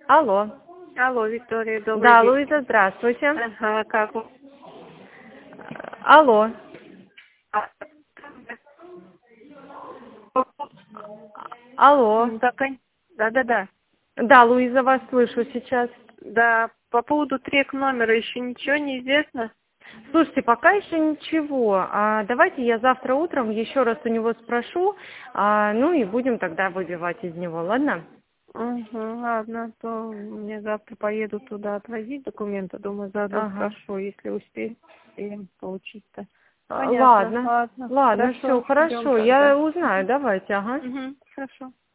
Алло. Алло, Виктория, добрый Да, день. Луиза, здравствуйте. Ага, как вы? Алло. Алло. Да. Да, Луиза, вас слышу сейчас. Да, по поводу трек номера еще ничего не известно? Слушайте, пока еще ничего. Давайте я завтра утром еще раз у него спрошу, ну и будем тогда выбивать из него, ладно? Угу, ладно, то мне завтра поеду туда отвозить документы, думаю, заодно Ага. спрошу, если успеем получить-то. Ладно, Ладно. все, хорошо, ждем я тогда. узнаю, давайте, ага. Угу, хорошо.